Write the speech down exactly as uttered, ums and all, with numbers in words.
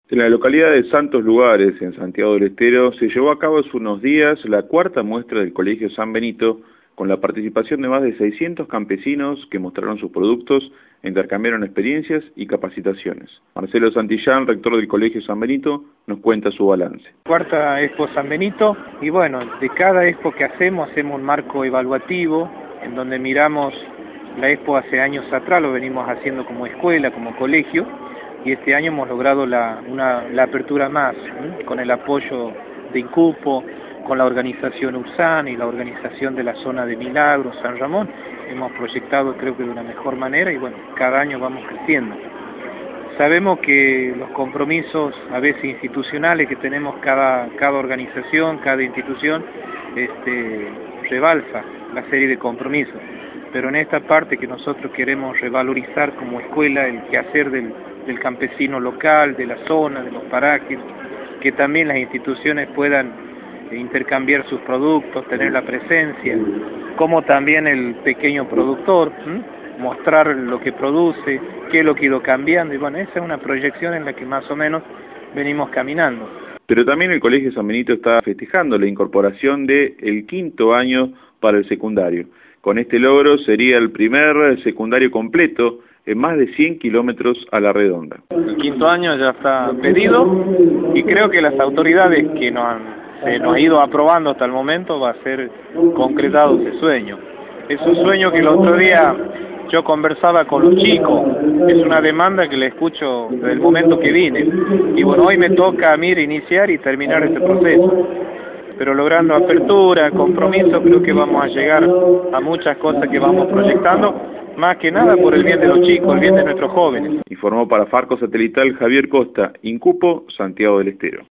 En la localidad de Santos Lugares, en Santiago del Estero, se llevó a cabo hace unos días la cuarta muestra del Colegio San Benito, con la participación de más de seiscientos campesinos que mostraron sus productos, intercambiaron experiencias y capacitaciones. Marcelo Santillán, rector del Colegio San Benito, nos cuenta su balance. Cuarta Expo San Benito, y bueno, de cada expo que hacemos, hacemos un marco evaluativo, en donde miramos la expo hace años atrás, lo venimos haciendo como escuela, como colegio, y este año hemos logrado la, una, la apertura más, ¿eh? con el apoyo de INCUPO, con la organización URSAN y la organización de la zona de Milagros, San Ramón, hemos proyectado creo que de una mejor manera y bueno, cada año vamos creciendo. Sabemos que los compromisos a veces institucionales que tenemos cada, cada organización, cada institución, este, rebalsa la serie de compromisos, pero en esta parte que nosotros queremos revalorizar como escuela el quehacer del, del campesino local, de la zona, de los parajes, que también las instituciones puedan intercambiar sus productos, tener la presencia, como también el pequeño productor, ¿m? mostrar lo que produce, qué es lo que ha ido cambiando, y bueno, esa es una proyección en la que más o menos venimos caminando. Pero también el Colegio San Benito está festejando la incorporación del quinto año para el secundario. Con este logro sería el primer secundario completo en más de cien kilómetros a la redonda. El quinto año ya está pedido y creo que las autoridades que nos han se nos ha ido aprobando hasta el momento, va a ser concretado ese sueño. Es un sueño que el otro día yo conversaba con los chicos, es una demanda que le escucho desde el momento que vine. Y bueno, hoy me toca a mí iniciar y terminar este proceso. Pero logrando apertura, compromiso, creo que vamos a llegar a muchas cosas que vamos proyectando, más que nada por el bien de los chicos, el bien de nuestros jóvenes. Informó para Farco Satelital Javier Costa, INCUPO, Santiago del Estero.